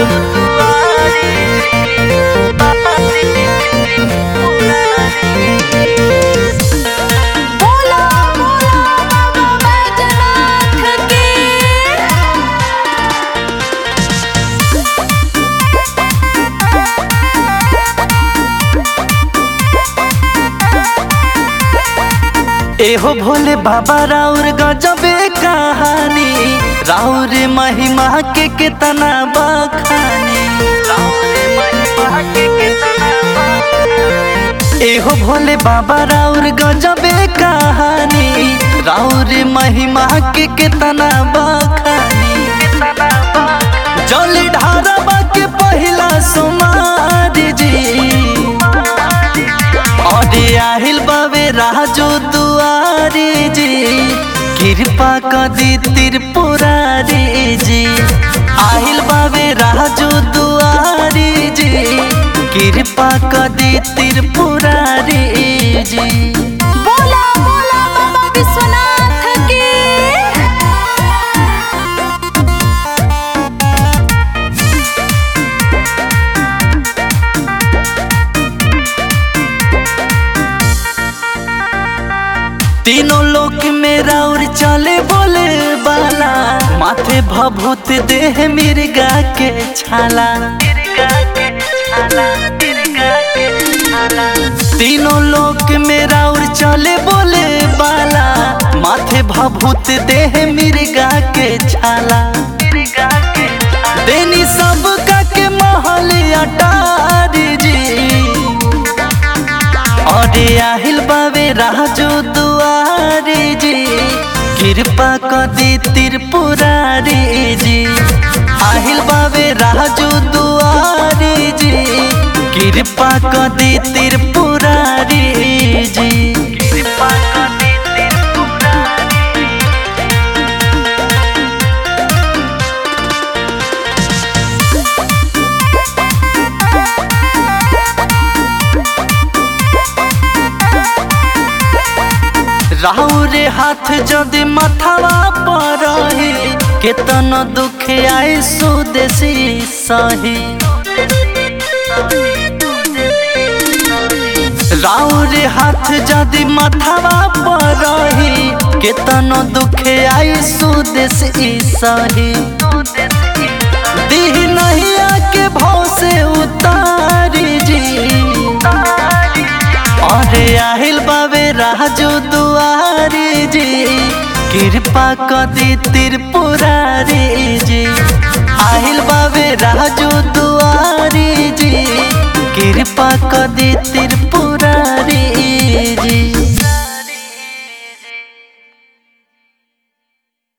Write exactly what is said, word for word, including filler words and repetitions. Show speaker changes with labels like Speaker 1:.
Speaker 1: बोला बोला बाबा बैजनाथ की।
Speaker 2: एहो भोले बाबा राउर गजबे कहानी, राउर महिमा के कितना बखानी, राउर महिमा के कितना बखानी। एहो भोले बाबा राउर गजबे कहानी, राउर महिमा के कितना बखानी। जल ढारबा के पहिला सोमार जी, अरे आहिल बाबे राजो दुआरी जी, कृपा कदी त्रिपुरारी जी। आहिल बाबे राजो दुआरी जी, कृपा कदी त्रिपुरारी जी।
Speaker 1: बोला बोला बाबा विश्वनाथ की।
Speaker 2: तीनों लोक में राउर चले बोले बाला, माथे भभूत देह मिर्गा के छाला, मिर्गा के छाला, मिर्गा के छाला। तीनों लोक में राउर चले बोले बाला, माथे भभूत देह मिर्गा के छाला, मिर्गा के छाला। देनी सबका के महल अटारी जी, अरे आहिल बाबे राजो दुआरी जी, कृपा कदी त्रिपुरारी जी। आहिल बाबे राजो दुआरी जी, कृपा कदी त्रिपुरारी जी। कृपा कदी त्रिपुरारी। राहुर हाथ जदि मथवा पर रही, केतन दुख आए सुदेशी सही। राहुर हाथ जदि मथवा पर रही, केतन दुख आए सुदेशी सही। दीह नहीं आके भाव से उतारी जी, अरे आहिल बाबे राजो दुआरी जी, कृपा कदी त्रिपुरारी जी। आहिल बाबे राजो दुआरी जी, कृपा कदी त्रिपुरारी जी।